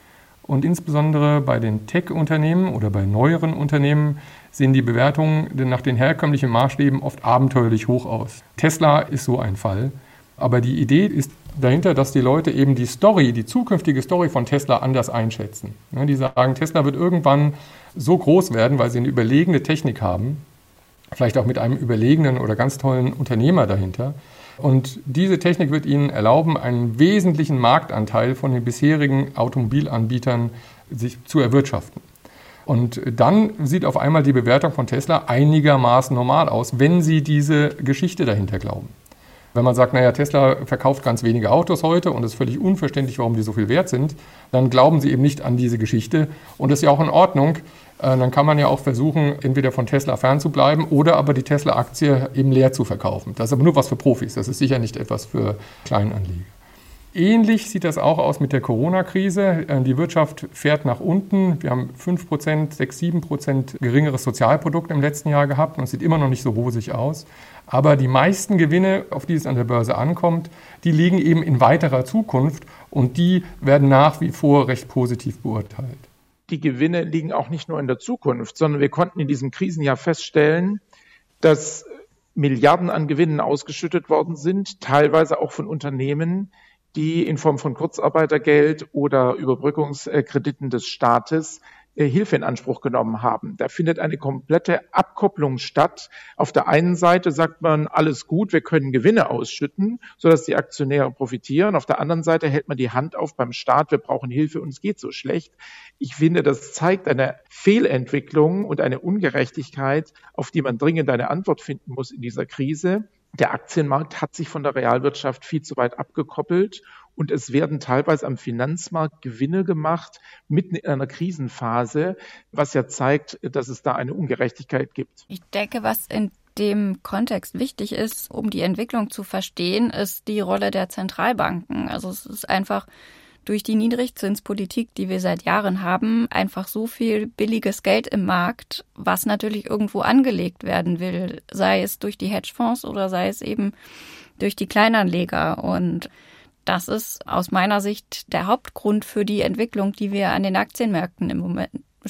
Und insbesondere bei den Tech-Unternehmen oder bei neueren Unternehmen sehen die Bewertungen nach den herkömmlichen Maßstäben oft abenteuerlich hoch aus. Tesla ist so ein Fall. Aber die Idee ist dahinter, dass die Leute eben die zukünftige Story von Tesla anders einschätzen. Die sagen, Tesla wird irgendwann so groß werden, weil sie eine überlegene Technik haben, vielleicht auch mit einem überlegenen oder ganz tollen Unternehmer dahinter. Und diese Technik wird ihnen erlauben, einen wesentlichen Marktanteil von den bisherigen Automobilanbietern sich zu erwirtschaften. Und dann sieht auf einmal die Bewertung von Tesla einigermaßen normal aus, wenn sie diese Geschichte dahinter glauben. Wenn man sagt, naja, Tesla verkauft ganz wenige Autos heute und es ist völlig unverständlich, warum die so viel wert sind, dann glauben sie eben nicht an diese Geschichte. Und das ist ja auch in Ordnung. Dann kann man ja auch versuchen, entweder von Tesla fernzubleiben oder aber die Tesla-Aktie eben leer zu verkaufen. Das ist aber nur was für Profis. Das ist sicher nicht etwas für Kleinanleger. Ähnlich sieht das auch aus mit der Corona-Krise. Die Wirtschaft fährt nach unten. Wir haben 5%, 6-7% geringeres Sozialprodukt im letzten Jahr gehabt und es sieht immer noch nicht so rosig aus. Aber die meisten Gewinne, auf die es an der Börse ankommt, die liegen eben in weiterer Zukunft und die werden nach wie vor recht positiv beurteilt. Die Gewinne liegen auch nicht nur in der Zukunft, sondern wir konnten in diesem Krisenjahr feststellen, dass Milliarden an Gewinnen ausgeschüttet worden sind, teilweise auch von Unternehmen, die in Form von Kurzarbeitergeld oder Überbrückungskrediten des Staates Hilfe in Anspruch genommen haben. Da findet eine komplette Abkopplung statt. Auf der einen Seite sagt man, alles gut, wir können Gewinne ausschütten, sodass die Aktionäre profitieren. Auf der anderen Seite hält man die Hand auf beim Staat, wir brauchen Hilfe und es geht so schlecht. Ich finde, das zeigt eine Fehlentwicklung und eine Ungerechtigkeit, auf die man dringend eine Antwort finden muss in dieser Krise. Der Aktienmarkt hat sich von der Realwirtschaft viel zu weit abgekoppelt und es werden teilweise am Finanzmarkt Gewinne gemacht, mitten in einer Krisenphase, was ja zeigt, dass es da eine Ungerechtigkeit gibt. Ich denke, was in dem Kontext wichtig ist, um die Entwicklung zu verstehen, ist die Rolle der Zentralbanken. Also es ist einfach durch die Niedrigzinspolitik, die wir seit Jahren haben, einfach so viel billiges Geld im Markt, was natürlich irgendwo angelegt werden will, sei es durch die Hedgefonds oder sei es eben durch die Kleinanleger. Und das ist aus meiner Sicht der Hauptgrund für die Entwicklung, die wir an den Aktienmärkten im Moment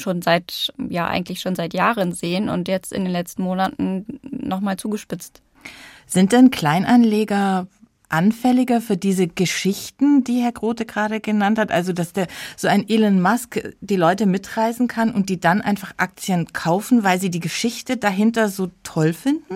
eigentlich schon seit Jahren sehen und jetzt in den letzten Monaten nochmal zugespitzt. Sind denn Kleinanleger anfälliger für diese Geschichten, die Herr Grote gerade genannt hat? Also, dass so ein Elon Musk die Leute mitreißen kann und die dann einfach Aktien kaufen, weil sie die Geschichte dahinter so toll finden? Das hat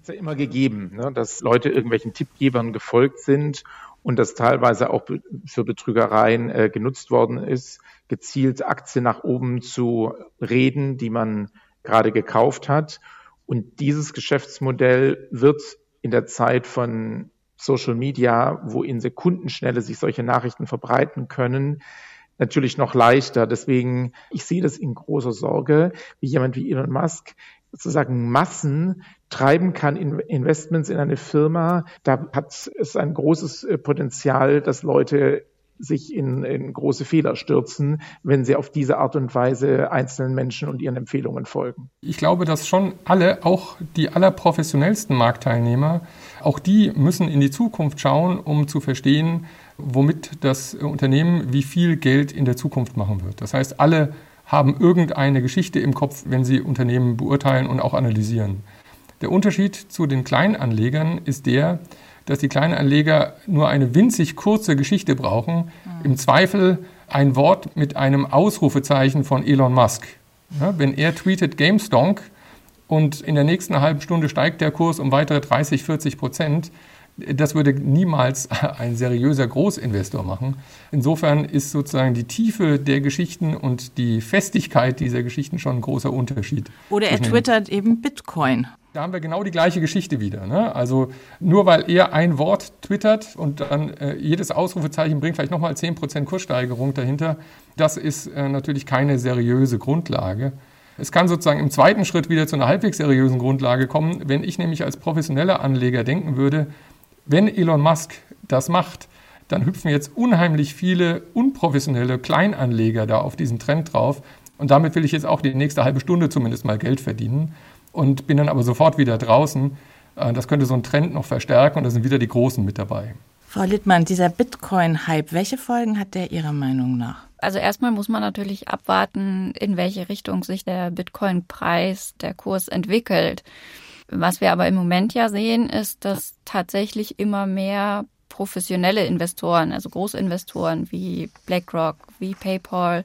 ist ja immer gegeben, ne, dass Leute irgendwelchen Tippgebern gefolgt sind und das teilweise auch für Betrügereien genutzt worden ist, gezielt Aktien nach oben zu reden, die man gerade gekauft hat. Und dieses Geschäftsmodell wird in der Zeit von Social Media, wo in Sekundenschnelle sich solche Nachrichten verbreiten können, natürlich noch leichter. Deswegen, ich sehe das in großer Sorge, wie jemand wie Elon Musk sozusagen Massen treiben kann, Investments in eine Firma. Da hat es ein großes Potenzial, dass Leute sich in große Fehler stürzen, wenn sie auf diese Art und Weise einzelnen Menschen und ihren Empfehlungen folgen. Ich glaube, dass schon alle, auch die allerprofessionellsten Marktteilnehmer, auch die müssen in die Zukunft schauen, um zu verstehen, womit das Unternehmen wie viel Geld in der Zukunft machen wird. Das heißt, alle haben irgendeine Geschichte im Kopf, wenn sie Unternehmen beurteilen und auch analysieren. Der Unterschied zu den Kleinanlegern ist der, dass die Kleinanleger nur eine winzig kurze Geschichte brauchen. Im Zweifel ein Wort mit einem Ausrufezeichen von Elon Musk. Ja, wenn er tweetet GameStonk und in der nächsten halben Stunde steigt der Kurs um weitere 30-40%, das würde niemals ein seriöser Großinvestor machen. Insofern ist sozusagen die Tiefe der Geschichten und die Festigkeit dieser Geschichten schon ein großer Unterschied. Oder er twittert eben Bitcoin. Da haben wir genau die gleiche Geschichte wieder. Ne? Also nur weil er ein Wort twittert und dann jedes Ausrufezeichen bringt vielleicht nochmal 10% Kurssteigerung dahinter, das ist natürlich keine seriöse Grundlage. Es kann sozusagen im zweiten Schritt wieder zu einer halbwegs seriösen Grundlage kommen, wenn ich nämlich als professioneller Anleger denken würde, wenn Elon Musk das macht, dann hüpfen jetzt unheimlich viele unprofessionelle Kleinanleger da auf diesen Trend drauf. Und damit will ich jetzt auch die nächste halbe Stunde zumindest mal Geld verdienen und bin dann aber sofort wieder draußen. Das könnte so einen Trend noch verstärken und da sind wieder die Großen mit dabei. Frau Littmann, dieser Bitcoin-Hype, welche Folgen hat der Ihrer Meinung nach? Also erstmal muss man natürlich abwarten, in welche Richtung sich der Bitcoin-Preis, der Kurs entwickelt. Was wir aber im Moment ja sehen, ist, dass tatsächlich immer mehr professionelle Investoren, also Großinvestoren wie BlackRock, wie PayPal,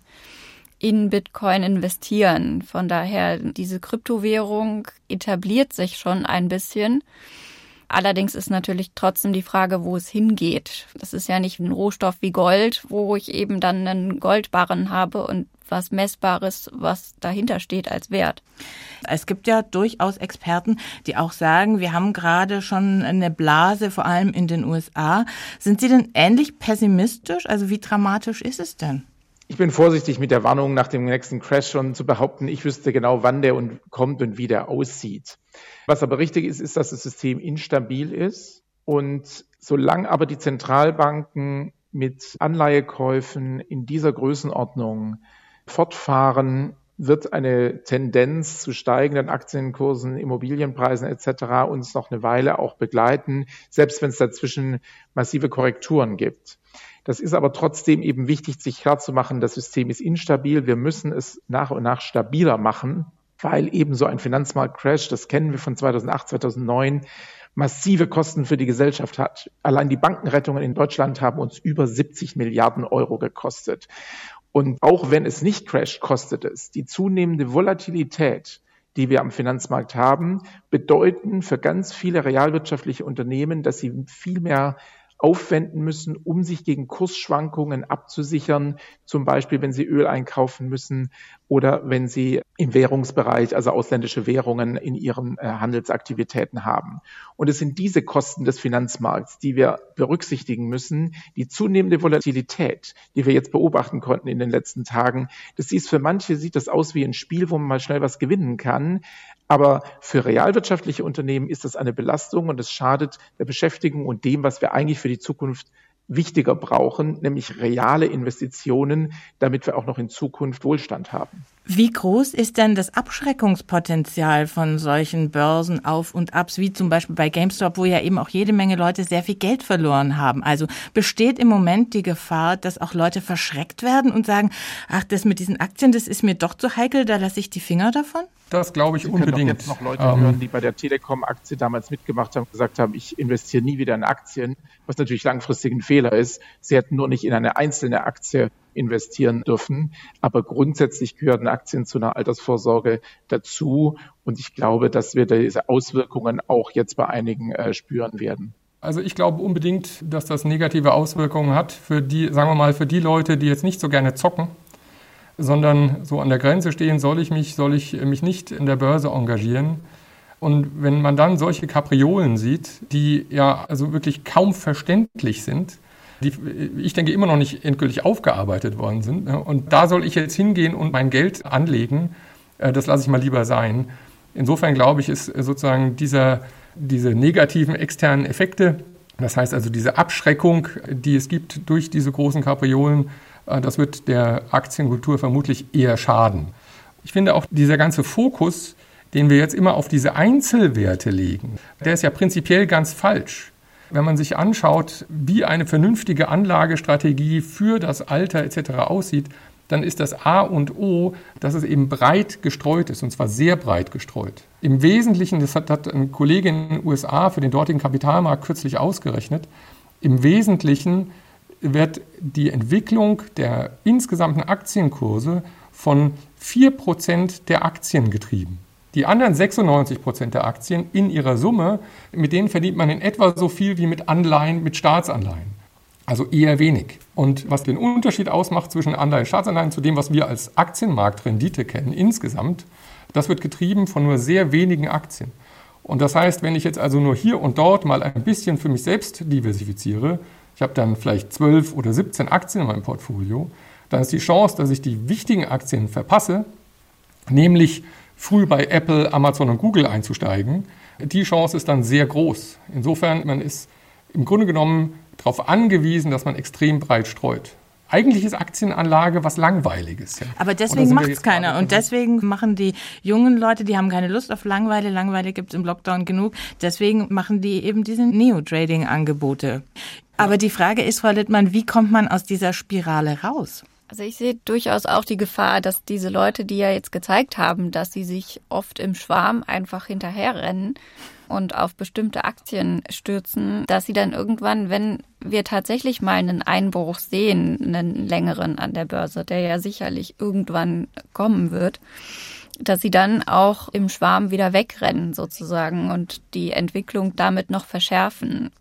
in Bitcoin investieren. Von daher, diese Kryptowährung etabliert sich schon ein bisschen. Allerdings ist natürlich trotzdem die Frage, wo es hingeht. Das ist ja nicht ein Rohstoff wie Gold, wo ich eben dann einen Goldbarren habe und was Messbares, was dahinter steht als Wert. Es gibt ja durchaus Experten, die auch sagen, wir haben gerade schon eine Blase, vor allem in den USA. Sind Sie denn ähnlich pessimistisch? Also wie dramatisch ist es denn? Ich bin vorsichtig mit der Warnung nach dem nächsten Crash schon zu behaupten, ich wüsste genau, wann der kommt und wie der aussieht. Was aber richtig ist, ist, dass das System instabil ist. Und solange aber die Zentralbanken mit Anleihekäufen in dieser Größenordnung fortfahren, wird eine Tendenz zu steigenden Aktienkursen, Immobilienpreisen etc. uns noch eine Weile auch begleiten, selbst wenn es dazwischen massive Korrekturen gibt. Das ist aber trotzdem eben wichtig, sich klarzumachen, das System ist instabil. Wir müssen es nach und nach stabiler machen, weil eben so ein Finanzmarktcrash, das kennen wir von 2008, 2009, massive Kosten für die Gesellschaft hat. Allein die Bankenrettungen in Deutschland haben uns über 70 Milliarden Euro gekostet. Und auch wenn es nicht crasht, kostet es. Die zunehmende Volatilität, die wir am Finanzmarkt haben, bedeuten für ganz viele realwirtschaftliche Unternehmen, dass sie viel mehr aufwenden müssen, um sich gegen Kursschwankungen abzusichern, zum Beispiel wenn sie Öl einkaufen müssen oder wenn sie im Währungsbereich, also ausländische Währungen in ihren Handelsaktivitäten haben. Und es sind diese Kosten des Finanzmarkts, die wir berücksichtigen müssen. Die zunehmende Volatilität, die wir jetzt beobachten konnten in den letzten Tagen, für manche sieht das aus wie ein Spiel, wo man mal schnell was gewinnen kann. Aber für realwirtschaftliche Unternehmen ist das eine Belastung und es schadet der Beschäftigung und dem, was wir eigentlich für die Zukunft wichtiger brauchen, nämlich reale Investitionen, damit wir auch noch in Zukunft Wohlstand haben. Wie groß ist denn das Abschreckungspotenzial von solchen Börsenauf- und Abs, wie zum Beispiel bei GameStop, wo ja eben auch jede Menge Leute sehr viel Geld verloren haben? Also besteht im Moment die Gefahr, dass auch Leute verschreckt werden und sagen, ach, das mit diesen Aktien, das ist mir doch zu heikel, da lasse ich die Finger davon? Das glaube ich unbedingt. Sie können doch jetzt noch Leute hören, die bei der Telekom-Aktie damals mitgemacht haben, gesagt haben, ich investiere nie wieder in Aktien, was natürlich langfristig ein Fehler ist. Sie hätten nur nicht in eine einzelne Aktie investieren dürfen. Aber grundsätzlich gehören Aktien zu einer Altersvorsorge dazu. Und ich glaube, dass wir diese Auswirkungen auch jetzt bei einigen spüren werden. Also ich glaube unbedingt, dass das negative Auswirkungen hat für die, sagen wir mal, für die Leute, die jetzt nicht so gerne zocken, sondern so an der Grenze stehen, soll ich mich nicht in der Börse engagieren. Und wenn man dann solche Kapriolen sieht, die ja also wirklich kaum verständlich sind, die, ich denke, immer noch nicht endgültig aufgearbeitet worden sind, und da soll ich jetzt hingehen und mein Geld anlegen, das lasse ich mal lieber sein. Insofern glaube ich, ist sozusagen diese negativen externen Effekte, das heißt also diese Abschreckung, die es gibt durch diese großen Kapriolen, das wird der Aktienkultur vermutlich eher schaden. Ich finde auch dieser ganze Fokus, den wir jetzt immer auf diese Einzelwerte legen, der ist ja prinzipiell ganz falsch. Wenn man sich anschaut, wie eine vernünftige Anlagestrategie für das Alter etc. aussieht, dann ist das A und O, dass es eben breit gestreut ist, und zwar sehr breit gestreut. Im Wesentlichen, das hat ein Kollege in den USA für den dortigen Kapitalmarkt kürzlich ausgerechnet, im Wesentlichen wird die Entwicklung der insgesamten Aktienkurse von 4% der Aktien getrieben. Die anderen 96% der Aktien in ihrer Summe, mit denen verdient man in etwa so viel wie mit Anleihen, mit Staatsanleihen. Also eher wenig. Und was den Unterschied ausmacht zwischen Anleihen und Staatsanleihen zu dem, was wir als Aktienmarktrendite kennen insgesamt, das wird getrieben von nur sehr wenigen Aktien. Und das heißt, wenn ich jetzt also nur hier und dort mal ein bisschen für mich selbst diversifiziere, ich habe dann vielleicht 12 oder 17 Aktien in meinem Portfolio, dann ist die Chance, dass ich die wichtigen Aktien verpasse, nämlich früh bei Apple, Amazon und Google einzusteigen, die Chance ist dann sehr groß. Insofern, man ist im Grunde genommen darauf angewiesen, dass man extrem breit streut. Eigentlich ist Aktienanlage was Langweiliges. Ja. Aber deswegen macht es keiner. Und deswegen machen die jungen Leute, die haben keine Lust auf Langeweile. Langeweile gibt es im Lockdown genug. Deswegen machen die eben diese Neo-Trading-Angebote. Aber die Frage ist, Frau Littmann, wie kommt man aus dieser Spirale raus? Also ich sehe durchaus auch die Gefahr, dass diese Leute, die ja jetzt gezeigt haben, dass sie sich oft im Schwarm einfach hinterherrennen und auf bestimmte Aktien stürzen, dass sie dann irgendwann, wenn wir tatsächlich mal einen Einbruch sehen, einen längeren an der Börse, der ja sicherlich irgendwann kommen wird, dass sie dann auch im Schwarm wieder wegrennen sozusagen und die Entwicklung damit noch verschärfen.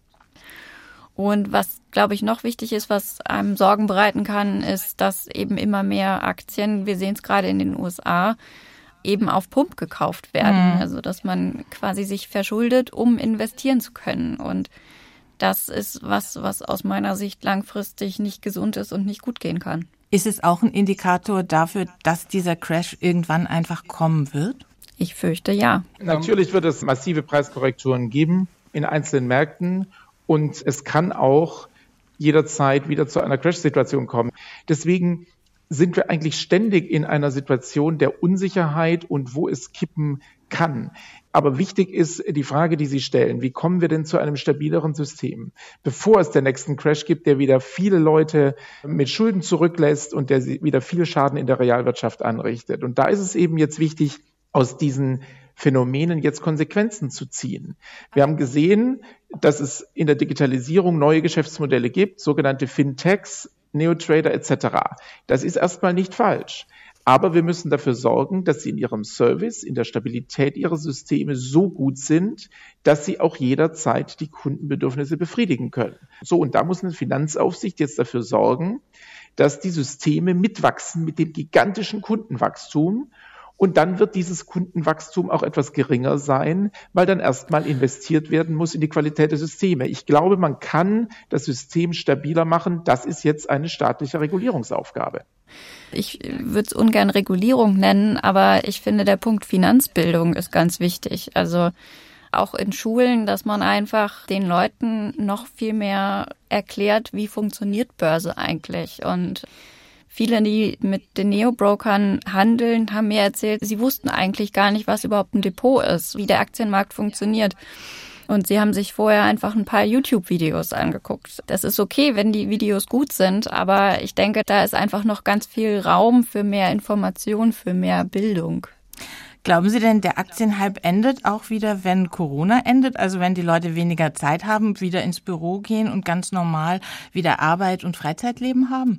Und was, glaube ich, noch wichtig ist, was einem Sorgen bereiten kann, ist, dass eben immer mehr Aktien, wir sehen es gerade in den USA, eben auf Pump gekauft werden. Also dass man quasi sich verschuldet, um investieren zu können. Und das ist was aus meiner Sicht langfristig nicht gesund ist und nicht gut gehen kann. Ist es auch ein Indikator dafür, dass dieser Crash irgendwann einfach kommen wird? Ich fürchte, ja. Natürlich wird es massive Preiskorrekturen geben in einzelnen Märkten. Und es kann auch jederzeit wieder zu einer Crash-Situation kommen. Deswegen sind wir eigentlich ständig in einer Situation der Unsicherheit und wo es kippen kann. Aber wichtig ist die Frage, die Sie stellen, wie kommen wir denn zu einem stabileren System? Bevor es den nächsten Crash gibt, der wieder viele Leute mit Schulden zurücklässt und der wieder viel Schaden in der Realwirtschaft anrichtet. Und da ist es eben jetzt wichtig, aus diesen Phänomenen jetzt Konsequenzen zu ziehen. Wir haben gesehen, dass es in der Digitalisierung neue Geschäftsmodelle gibt, sogenannte Fintechs, Neotrader etc. Das ist erstmal nicht falsch. Aber wir müssen dafür sorgen, dass sie in ihrem Service, in der Stabilität ihrer Systeme so gut sind, dass sie auch jederzeit die Kundenbedürfnisse befriedigen können. So, und da muss eine Finanzaufsicht jetzt dafür sorgen, dass die Systeme mitwachsen mit dem gigantischen Kundenwachstum. Und dann wird dieses Kundenwachstum auch etwas geringer sein, weil dann erstmal investiert werden muss in die Qualität der Systeme. Ich glaube, man kann das System stabiler machen. Das ist jetzt eine staatliche Regulierungsaufgabe. Ich würde es ungern Regulierung nennen, aber ich finde, der Punkt Finanzbildung ist ganz wichtig. Also auch in Schulen, dass man einfach den Leuten noch viel mehr erklärt, wie funktioniert Börse eigentlich. Und viele, die mit den Neo-Brokern handeln, haben mir erzählt, sie wussten eigentlich gar nicht, was überhaupt ein Depot ist, wie der Aktienmarkt funktioniert. Und sie haben sich vorher einfach ein paar YouTube-Videos angeguckt. Das ist okay, wenn die Videos gut sind, aber ich denke, da ist einfach noch ganz viel Raum für mehr Information, für mehr Bildung. Glauben Sie denn, der Aktienhype endet auch wieder, wenn Corona endet? Also wenn die Leute weniger Zeit haben, wieder ins Büro gehen und ganz normal wieder Arbeit und Freizeitleben haben?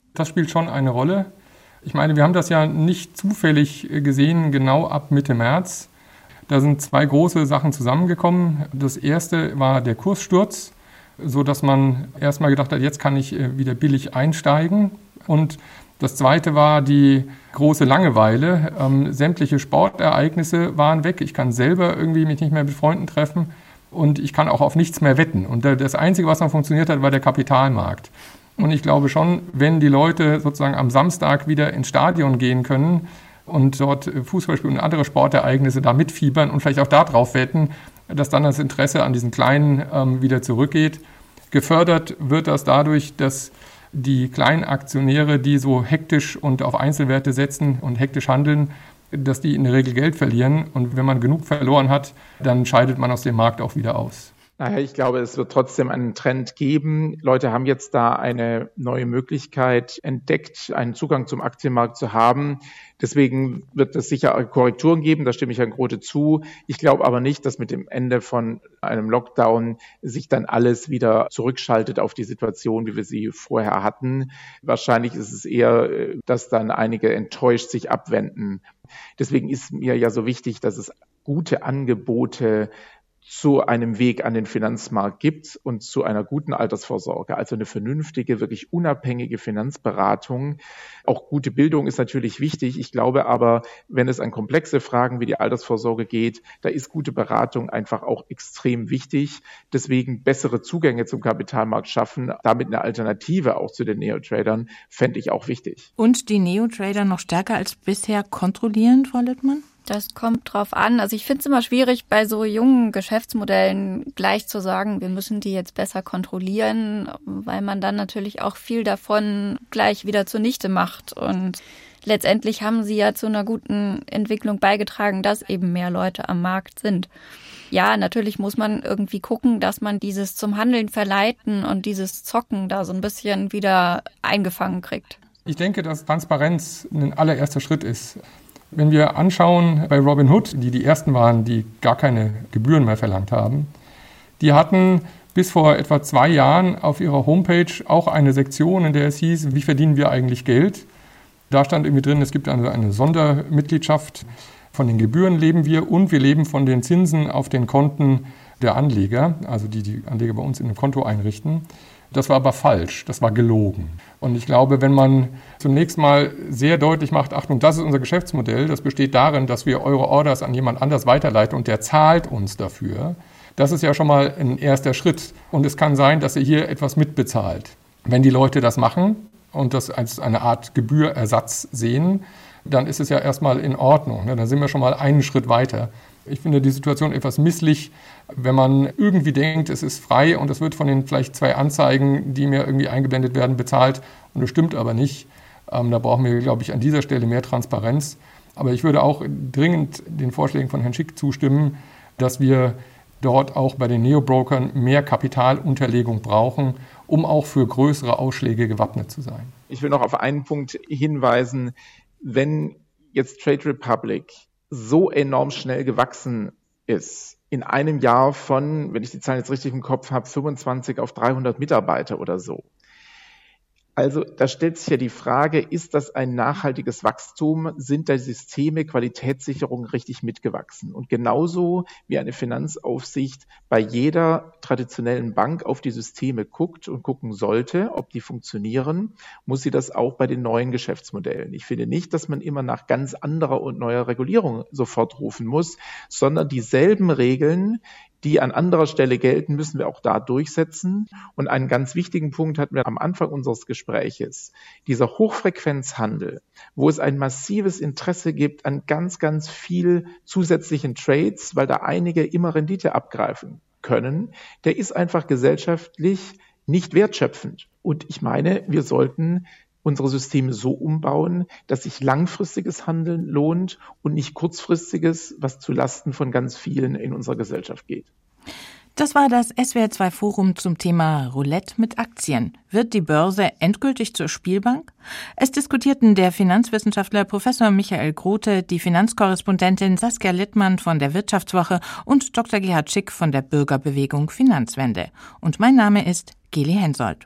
Das spielt schon eine Rolle. Ich meine, wir haben das ja nicht zufällig gesehen, genau ab Mitte März. Da sind 2 große Sachen zusammengekommen. Das erste war der Kurssturz, sodass man erstmal gedacht hat, jetzt kann ich wieder billig einsteigen. Und das zweite war die große Langeweile. Sämtliche Sportereignisse waren weg. Ich kann selber irgendwie mich nicht mehr mit Freunden treffen und ich kann auch auf nichts mehr wetten. Und das Einzige, was noch funktioniert hat, war der Kapitalmarkt. Und ich glaube schon, wenn die Leute sozusagen am Samstag wieder ins Stadion gehen können und dort Fußball spielen und andere Sportereignisse da mitfiebern und vielleicht auch darauf wetten, dass dann das Interesse an diesen Kleinen wieder zurückgeht. Gefördert wird das dadurch, dass die kleinen Aktionäre, die so hektisch und auf Einzelwerte setzen und hektisch handeln, dass die in der Regel Geld verlieren. Und wenn man genug verloren hat, dann scheidet man aus dem Markt auch wieder aus. Naja, ich glaube, es wird trotzdem einen Trend geben. Leute haben jetzt da eine neue Möglichkeit entdeckt, einen Zugang zum Aktienmarkt zu haben. Deswegen wird es sicher Korrekturen geben, da stimme ich Herrn Grote zu. Ich glaube aber nicht, dass mit dem Ende von einem Lockdown sich dann alles wieder zurückschaltet auf die Situation, wie wir sie vorher hatten. Wahrscheinlich ist es eher, dass dann einige enttäuscht sich abwenden. Deswegen ist mir ja so wichtig, dass es gute Angebote zu einem Weg an den Finanzmarkt gibt und zu einer guten Altersvorsorge, also eine vernünftige, wirklich unabhängige Finanzberatung. Auch gute Bildung ist natürlich wichtig. Ich glaube aber, wenn es an komplexe Fragen wie die Altersvorsorge geht, da ist gute Beratung einfach auch extrem wichtig. Deswegen bessere Zugänge zum Kapitalmarkt schaffen, damit eine Alternative auch zu den Neo-Tradern, fände ich auch wichtig. Und die Neo-Trader noch stärker als bisher kontrollieren, Frau Littmann? Das kommt drauf an. Also ich finde es immer schwierig, bei so jungen Geschäftsmodellen gleich zu sagen, wir müssen die jetzt besser kontrollieren, weil man dann natürlich auch viel davon gleich wieder zunichte macht. Und letztendlich haben sie ja zu einer guten Entwicklung beigetragen, dass eben mehr Leute am Markt sind. Ja, natürlich muss man irgendwie gucken, dass man dieses zum Handeln verleiten und dieses Zocken da so ein bisschen wieder eingefangen kriegt. Ich denke, dass Transparenz ein allererster Schritt ist. Wenn wir anschauen bei Robinhood, die ersten waren, die gar keine Gebühren mehr verlangt haben, die hatten bis vor etwa 2 Jahren auf ihrer Homepage auch eine Sektion, in der es hieß, wie verdienen wir eigentlich Geld? Da stand irgendwie drin, es gibt also eine Sondermitgliedschaft, von den Gebühren leben wir und wir leben von den Zinsen auf den Konten der Anleger, also die Anleger bei uns in einem Konto einrichten. Das war aber falsch, das war gelogen. Und ich glaube, wenn man zunächst mal sehr deutlich macht, Achtung, das ist unser Geschäftsmodell, das besteht darin, dass wir eure Orders an jemand anders weiterleiten und der zahlt uns dafür, das ist ja schon mal ein erster Schritt. Und es kann sein, dass ihr hier etwas mitbezahlt. Wenn die Leute das machen und das als eine Art Gebührersatz sehen, dann ist es ja erstmal in Ordnung. Dann sind wir schon mal einen Schritt weiter. Ich finde die Situation etwas misslich, wenn man irgendwie denkt, es ist frei und es wird von den vielleicht 2 Anzeigen, die mir irgendwie eingeblendet werden, bezahlt und es stimmt aber nicht. Da brauchen wir, glaube ich, an dieser Stelle mehr Transparenz. Aber ich würde auch dringend den Vorschlägen von Herrn Schick zustimmen, dass wir dort auch bei den Neo-Brokern mehr Kapitalunterlegung brauchen, um auch für größere Ausschläge gewappnet zu sein. Ich will noch auf einen Punkt hinweisen. Wenn jetzt Trade Republic so enorm schnell gewachsen ist, in einem Jahr von, wenn ich die Zahlen jetzt richtig im Kopf habe, 25 auf 300 Mitarbeiter oder so. Also da stellt sich ja die Frage, ist das ein nachhaltiges Wachstum? Sind da Systeme, Qualitätssicherung richtig mitgewachsen? Und genauso wie eine Finanzaufsicht bei jeder traditionellen Bank auf die Systeme guckt und gucken sollte, ob die funktionieren, muss sie das auch bei den neuen Geschäftsmodellen. Ich finde nicht, dass man immer nach ganz anderer und neuer Regulierung sofort rufen muss, sondern dieselben Regeln, die an anderer Stelle gelten, müssen wir auch da durchsetzen. Und einen ganz wichtigen Punkt hatten wir am Anfang unseres Gespräches. Dieser Hochfrequenzhandel, wo es ein massives Interesse gibt an ganz, ganz viel zusätzlichen Trades, weil da einige immer Rendite abgreifen können, der ist einfach gesellschaftlich nicht wertschöpfend. Und ich meine, wir sollten unsere Systeme so umbauen, dass sich langfristiges Handeln lohnt und nicht kurzfristiges, was zu Lasten von ganz vielen in unserer Gesellschaft geht. Das war das SWR2 Forum zum Thema Roulette mit Aktien. Wird die Börse endgültig zur Spielbank? Es diskutierten der Finanzwissenschaftler Professor Michael Grote, die Finanzkorrespondentin Saskia Littmann von der Wirtschaftswoche und Dr. Gerhard Schick von der Bürgerbewegung Finanzwende. Und mein Name ist Geli Hensoldt.